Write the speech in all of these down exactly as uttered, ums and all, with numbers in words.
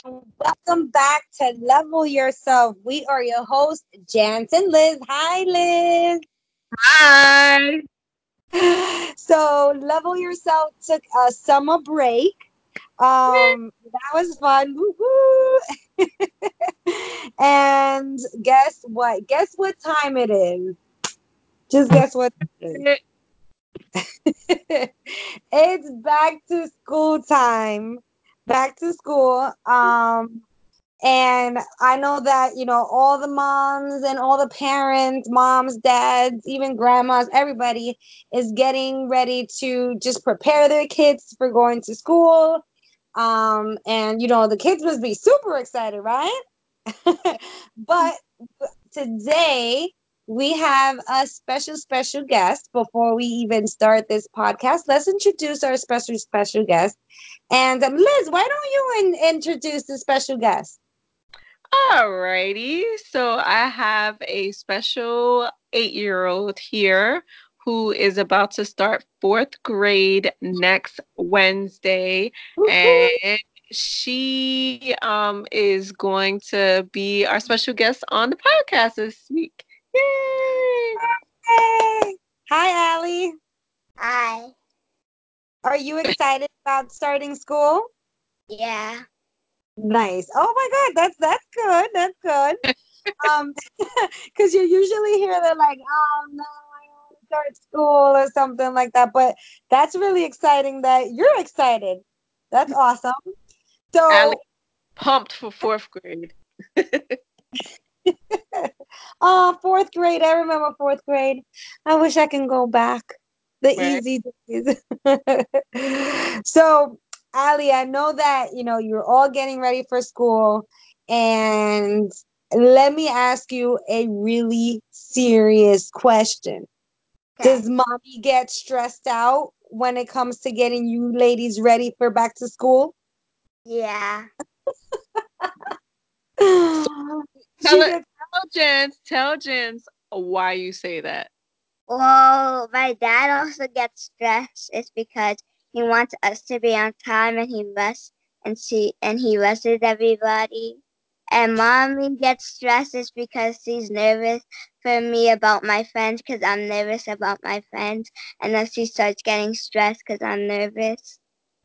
Welcome back to Level Yourself. We are your hosts, Jance and Liz. Hi, Liz. Hi. So, Level Yourself took a summer break. Um, that was fun. Woo-hoo. And guess what? Guess what time it is? Just guess what it is. It's back to school time. Back to school. Um, And I know that, you know, all the moms and all the parents, moms, dads, even grandmas, everybody is getting ready to just prepare their kids for going to school. Um, and, you know, the kids must be super excited, right? But today we have a special, special guest. Before we even start this podcast, let's introduce our special, special guest. And um, Liz, why don't you in- introduce the special guest? Alrighty. So I have a special eight-year-old here who is about to start fourth grade next Wednesday, and Woo-hoo. she um is going to be our special guest on the podcast this week. Yay! Hey. Hi, Allie. Hi. Are you excited about starting school? Yeah. Nice. Oh my God, that's that's good. That's good. Um, because you usually hear they're like, oh no, I want to start school or something like that. But that's really exciting that you're excited. That's awesome. Allie So, pumped for fourth grade. oh, fourth grade. I remember fourth grade. I wish I can go back. The Right. easy days. So, Ali, I know that, you know, you're all getting ready for school. And let me ask you a really serious question. Okay. Does mommy get stressed out when it comes to getting you ladies ready for back to school? Yeah. So tell She it, gets, tell Jens, tell Jens why you say that. Well, my dad also gets stressed. It's because he wants us to be on time and he rusts and see and he rushes everybody. And mommy gets stressed is because she's nervous for me about my friends because I'm nervous about my friends. And then she starts getting stressed because I'm nervous.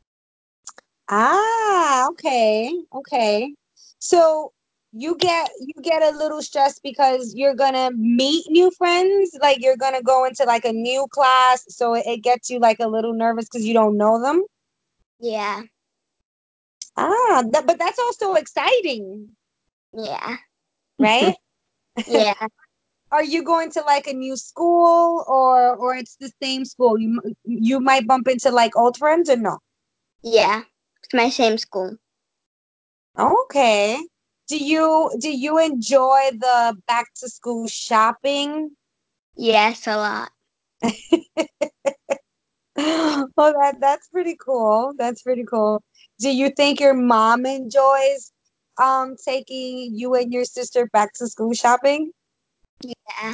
ah, okay, okay. So you get you get a little stressed because you're gonna meet new friends, like you're gonna go into like a new class, so it, it gets you like a little nervous because you don't know them. Yeah. Ah, that, but that's also exciting, Yeah. right? Yeah. Are you going to like a new school, or or it's the same school? You m- you might bump into like old friends or no? Yeah. It's my same school. Okay. Do you do you enjoy the back to school shopping? Yes, a lot. Oh, that that's pretty cool. That's pretty cool. Do you think your mom enjoys um taking you and your sister back to school shopping? Yeah.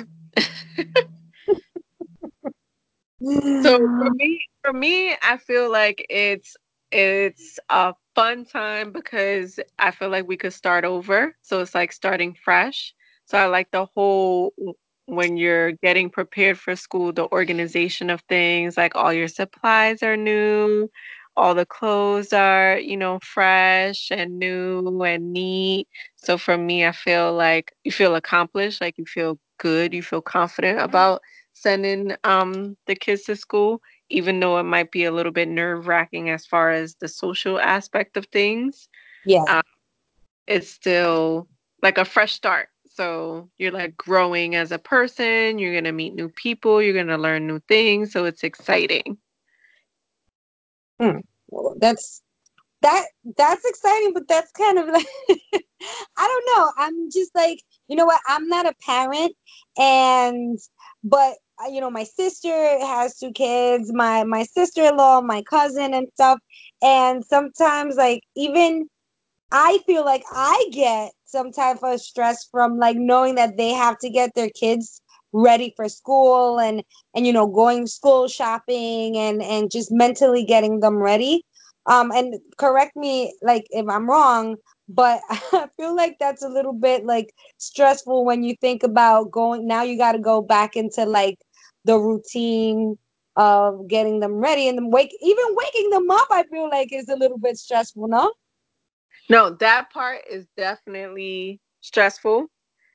So for me, for me, I feel like it's it's a fun time because I feel like we could start over. So it's like starting fresh. So I like the whole w- when you're getting prepared for school, the organization of things, like all your supplies are new, all the clothes are, you know, fresh and new and neat. So for me, I feel like you feel accomplished, like you feel good, you feel confident about sending um the kids to school, even though it might be a little bit nerve wracking as far as the social aspect of things. Yeah. Uh, it's still like a fresh start. So you're like growing as a person. You're gonna meet new people. You're gonna learn new things. So it's exciting. Hmm. Well, that's that that's exciting, but that's kind of like I don't know. I'm just like, you know what? I'm not a parent, and but uh, you know, my sister has two kids, my my sister-in-law, my cousin and stuff, and sometimes like even I feel like I get some type of stress from like knowing that they have to get their kids ready for school and and you know going school shopping and and just mentally getting them ready. Um, and correct me like if I'm wrong, but I feel like that's a little bit like stressful when you think about going now you got to go back into like the routine of getting them ready and then wake even waking them up I feel like is a little bit stressful, no? No, that part is definitely stressful.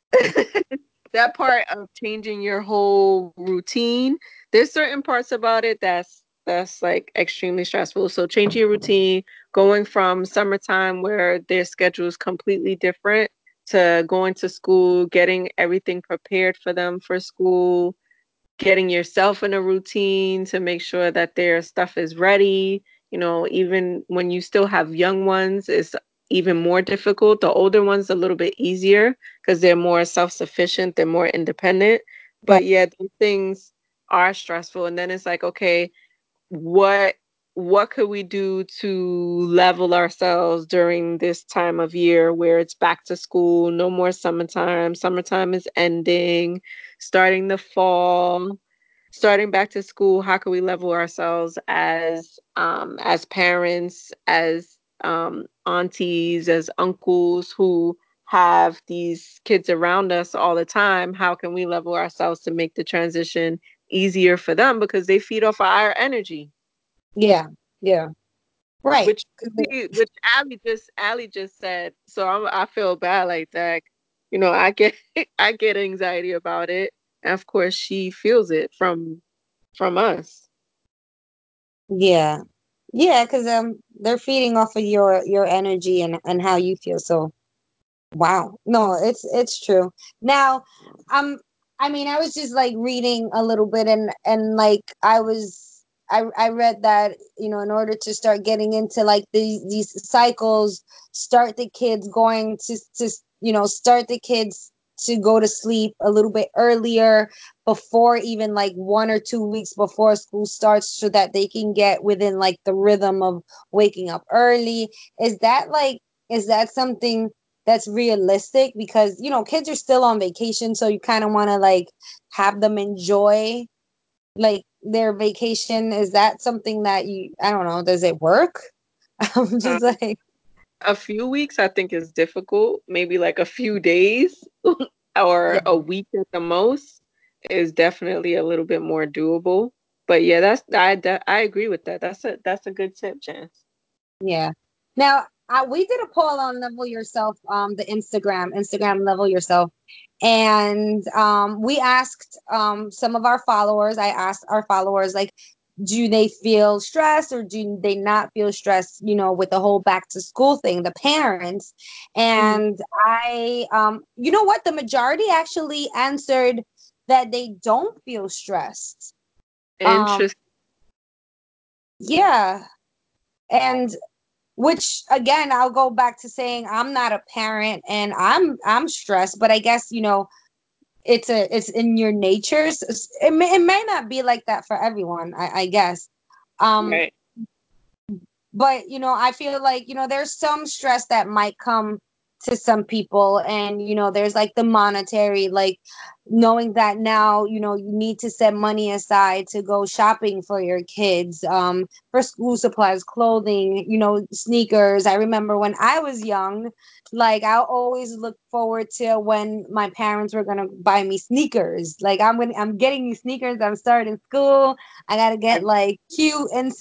That part of changing your whole routine, there's certain parts about it that's that's like extremely stressful. So changing your routine, going from summertime where their schedule is completely different to going to school, getting everything prepared for them for school, getting yourself in a routine to make sure that their stuff is ready. You know, even when you still have young ones, it's even more difficult. The older ones a little bit easier because they're more self-sufficient, they're more independent. Right. But yeah, those things are stressful. And then it's like, okay, what what could we do to level ourselves during this time of year where it's back to school, no more summertime, summertime is ending, starting the fall, starting back to school, how can we level ourselves as um as parents, as um aunties, as uncles who have these kids around us all the time? How can we level ourselves to make the transition easier for them because they feed off of our energy? Yeah. Yeah. Right. Which which Ali just Ali just said. So I'm, I feel bad like that. You know, I get I get anxiety about it. And of course, she feels it from from us. Yeah. Yeah, because um they're feeding off of your your energy and and how you feel. So wow. No, it's it's true. Now, um I mean, I was just like reading a little bit and and like I was I I read that, you know, in order to start getting into like these these cycles, start the kids going to to you know, start the kids to go to sleep a little bit earlier before even like one or two weeks before school starts so that they can get within like the rhythm of waking up early. Is that like is that something that's realistic because you know kids are still on vacation so you kind of want to like have them enjoy like their vacation? Is that something that you I don't know, does it work? I'm Um, just like a few weeks I think is difficult. Maybe like a few days or yeah a week at the most is definitely a little bit more doable. But yeah, that's I de- I agree with that. That's a that's a good tip, Chance. yeah. Now, I, we did a poll on Level Yourself, um, the Instagram, Instagram Level Yourself, and um, we asked um some of our followers. I asked our followers like, do they feel stressed or do they not feel stressed? You know, with the whole back to school thing, the parents, Mhm. and I, um, you know what, the majority actually answered that they don't feel stressed. Um, Interesting. yeah, and which again I'll go back to saying I'm not a parent and i'm i'm stressed, but I guess you know it's a it's in your nature. So it may, it may not be like that for everyone, i, I guess. um Right. but you know I feel like you know there's some stress that might come to some people, and you know there's like the monetary, like knowing that now you know you need to set money aside to go shopping for your kids, um for school supplies, clothing, you know sneakers. I remember when I was young, like I always look forward to when my parents were gonna buy me sneakers. Like i'm gonna I'm getting these sneakers, I'm starting school, I gotta get like cute and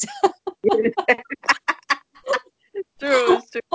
True, it's true.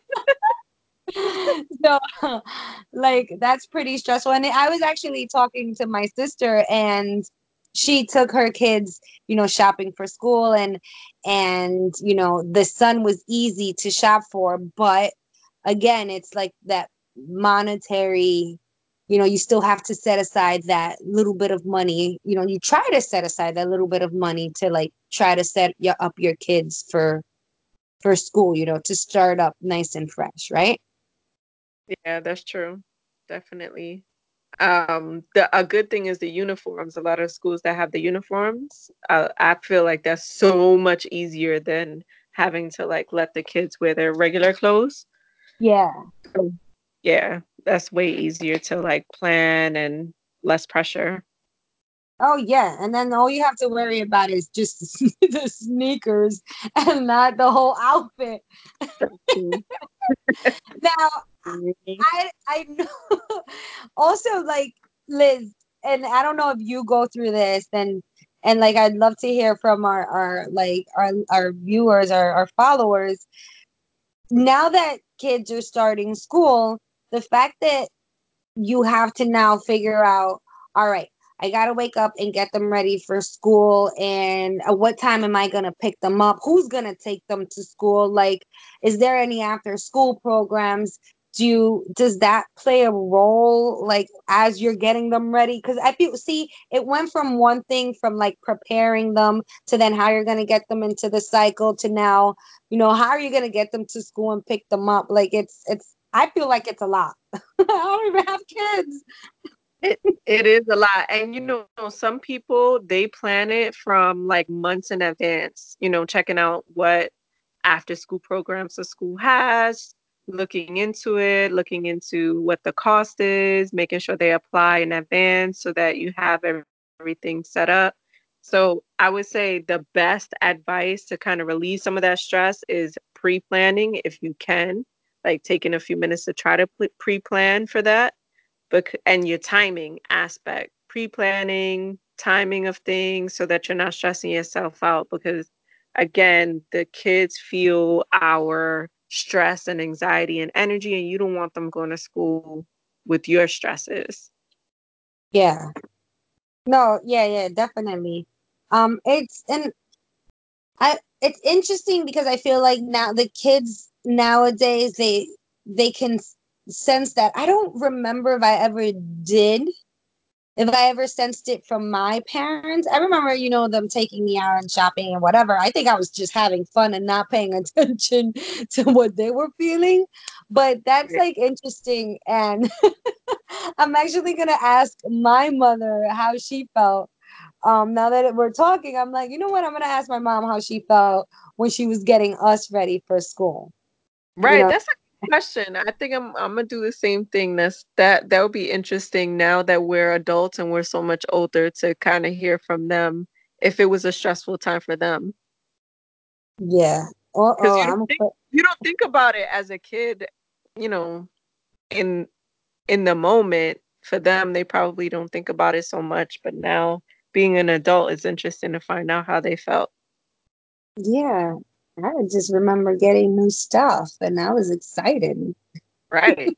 so like that's pretty stressful. And I was actually talking to my sister, and she took her kids you know shopping for school, and and you know the son was easy to shop for, but again it's like that monetary, you know you still have to set aside that little bit of money. You know you try to set aside that little bit of money to like try to set y- up your kids for for school, you know to start up nice and fresh, right? Yeah, that's true. Definitely. Um, the a good thing is the uniforms. A lot of schools that have the uniforms, uh, I feel like that's so much easier than having to like let the kids wear their regular clothes. Yeah. So, yeah, that's way easier to like plan and less pressure. Oh yeah, and then all you have to worry about is just the sneakers and not the whole outfit. Exactly. Now, I I know also like Liz, and I don't know if you go through this, and and like I'd love to hear from our our like our our viewers, our our followers. Now that kids are starting school, the fact that you have to now figure out, all right, I got to wake up and get them ready for school. And at what time am I going to pick them up? Who's going to take them to school? Like, is there any after school programs? Do you, does that play a role like as you're getting them ready? Because I feel, see, it went from one thing from like preparing them to then how you're going to get them into the cycle to now, you know, how are you going to get them to school and pick them up? Like, it's, it's, I feel like it's a lot. I don't even have kids. It it is a lot. And you know, some people they plan it from like months in advance, you know, checking out what after school programs the school has, looking into it, looking into what the cost is, making sure they apply in advance so that you have everything set up. So I would say the best advice to kind of relieve some of that stress is pre-planning if you can, like taking a few minutes to try to pre-plan for that, bec- and your timing aspect, pre-planning, timing of things so that you're not stressing yourself out because again, the kids feel our stress and anxiety and energy and you don't want them going to school with your stresses. Yeah. No, yeah, yeah, definitely. Um, it's and I it's interesting because I feel like now the kids nowadays they they can s- sense that. I don't remember if I ever did, if I ever sensed it from my parents. I remember, you know, them taking me out and shopping and whatever. I think I was just having fun and not paying attention to what they were feeling. But that's Right. like interesting. And I'm actually going to ask my mother how she felt. Um, now that we're talking, I'm like, you know what? I'm going to ask my mom how she felt when she was getting us ready for school. You Right, know, that's a good question. I think I'm I'm gonna do the same thing. That's that that would be interesting now that we're adults and we're so much older to kind of hear from them if it was a stressful time for them. yeah. Uh Because oh, you don't I'm. think you don't think about it as a kid, you know, in in the moment. For them, they probably don't think about it so much, but now being an adult is interesting to find out how they felt. Yeah, I just remember getting new stuff and I was excited. Right.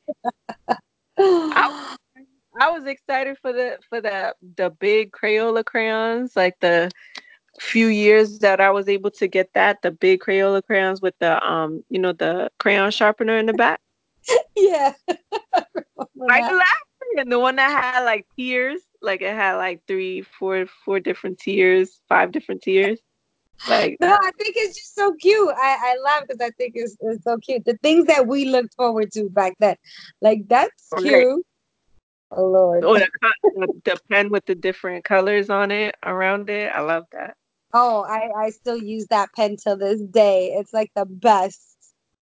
I I was excited for the for the the big Crayola crayons, like the few years that I was able to get that, the big Crayola crayons with the um, you know, the crayon sharpener in the back. Yeah, I remember Why that. you laughing? And the one that had like tiers, like it had like three, four, four different tiers, five different tiers. Like No, I think it's just so cute. I, I laugh because I think it's, it's so cute. The things that we looked forward to back then. Like, that's right. cute. Oh, Lord. Or the, co- the the pen with the different colors on it around it. I love that. Oh, I, I still use that pen till this day. It's like the best.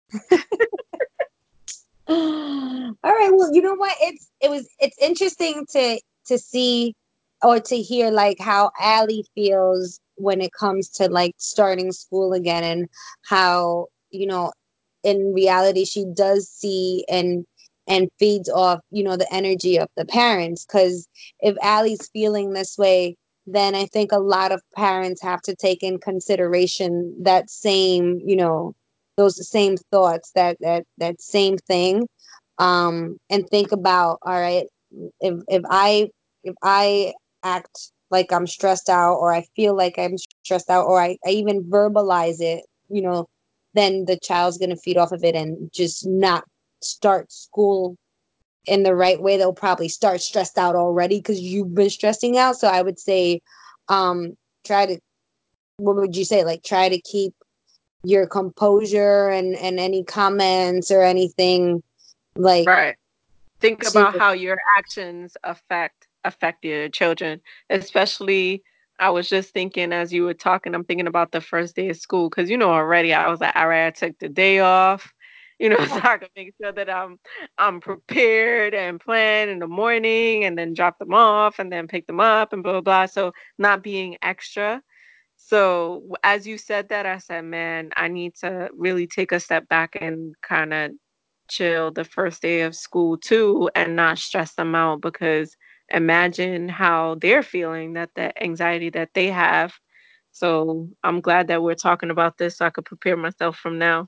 All right. Well, you know what? It's it was it's interesting to to see or to hear like how Allie feels when it comes to like starting school again and how, you know, in reality she does see and and feeds off, you know, the energy of the parents. Because if Allie's feeling this way, then I think a lot of parents have to take in consideration that same, you know, those same thoughts, that that that same thing, um and think about, all right, if if i if I act like I'm stressed out, or I feel like I'm stressed out, or i, I even verbalize it, you know, then the child's going to feed off of it and just not start school in the right way. They'll probably start stressed out already because you've been stressing out. So I would say, um try to, what would you say, like try to keep your composure, and and any comments or anything like Right. Think to. about how your actions affect affect your children, especially I was just thinking as you were talking, I'm thinking about the first day of school because you know already I was like, all right, I took the day off. you know, so I can make sure that I'm I'm prepared and planned in the morning and then drop them off and then pick them up and blah blah blah. So not being extra. So w- as you said that, I said, man, I need to really take a step back and kind of chill the first day of school too and not stress them out because imagine how they're feeling, that the anxiety that they have. So I'm glad that we're talking about this so I could prepare myself from now.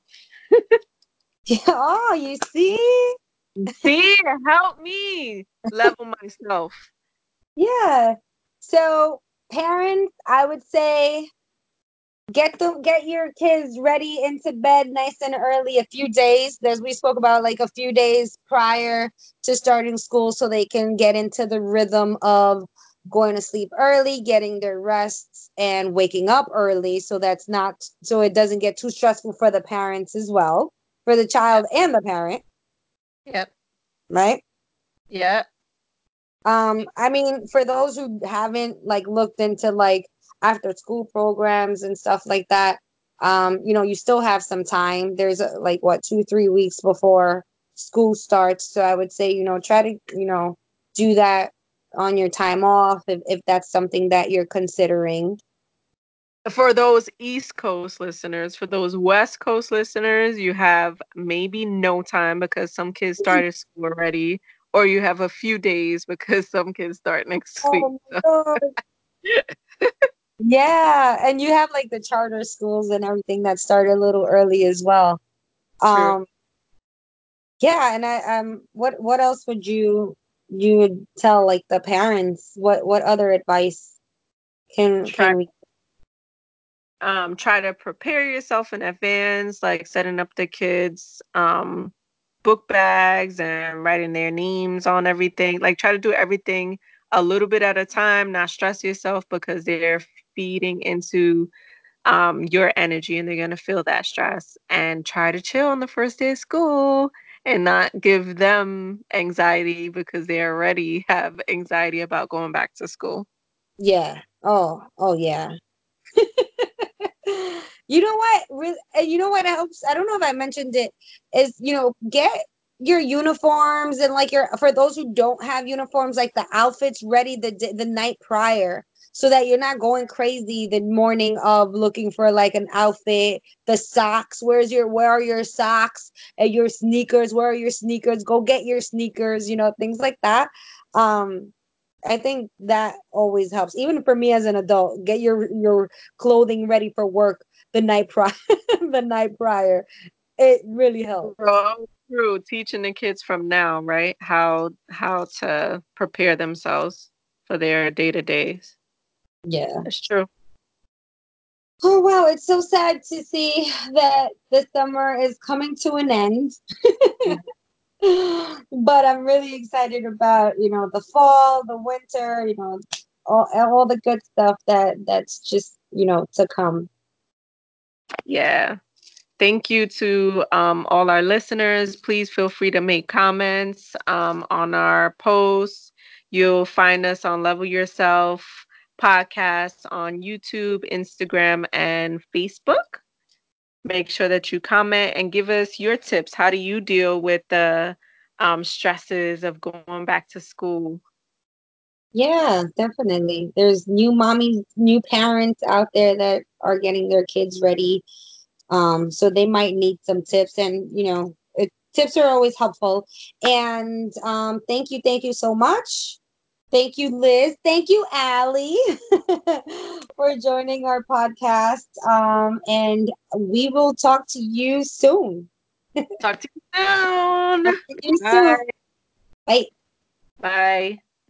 Oh, you see? See, help me level myself. Yeah. So, parents, I would say get the get your kids ready into bed nice and early a few days, as we spoke about, like a few days prior to starting school, so they can get into the rhythm of going to sleep early, getting their rests, and waking up early, so that's not so it doesn't get too stressful for the parents as well, for the child Yep. and the parent, Yep. right? Yep. Um, I mean, for those who haven't like looked into like after school programs and stuff like that, um, you know, you still have some time. There's uh, like what two, three weeks before school starts. So I would say, you know, try to, you know, do that on your time off if, if that's something that you're considering. For those East Coast listeners, for those West Coast listeners, you have maybe no time because some kids started school already, or you have a few days because some kids start next week. Oh my God. Yeah, and you have like the charter schools and everything that start a little early as well. True. Um, Yeah, and I um what what else would you you would tell like the parents? What what other advice can Try can we um try to prepare yourself in advance, like setting up the kids um book bags and writing their names on everything. Like try to do everything a little bit at a time, not stress yourself because they're feeding into um, your energy and they're going to feel that stress, and try to chill on the first day of school and not give them anxiety because they already have anxiety about going back to school. Yeah. Oh, oh yeah. You know what? Re- and you know what helps? I don't know if I mentioned it. Is you know get your uniforms and like your for those who don't have uniforms, like the outfits ready the d- the night prior, so that you're not going crazy the morning of looking for like an outfit. The socks. Where's your where are your socks and your sneakers? Where are your sneakers? Go get your sneakers. You know things like that. Um, I think that always helps. Even for me as an adult, get your your clothing ready for work the night prior. The night prior, it really helps. So true, teaching the kids from now, right? How how to prepare themselves for their day to days. Yeah. That's true. Oh wow, it's so sad to see that the summer is coming to an end. Yeah. But I'm really excited about, you know, the fall, the winter, you know, all, all the good stuff that that's just, you know, to come. Yeah. Thank you to um, all our listeners. Please feel free to make comments um, on our posts. You'll find us on Level Yourself podcast on YouTube, Instagram, and Facebook. Make sure that you comment and give us your tips. How do you deal with the um, stresses of going back to school? Yeah, definitely. There's new mommies, new parents out there that are getting their kids ready. Um, so they might need some tips, and you know, it, tips are always helpful. And um, thank you, thank you so much. Thank you, Liz. Thank you, Allie, for joining our podcast. Um, and we will talk to you soon. Talk to you soon. Talk to you soon. Bye. Bye. Bye.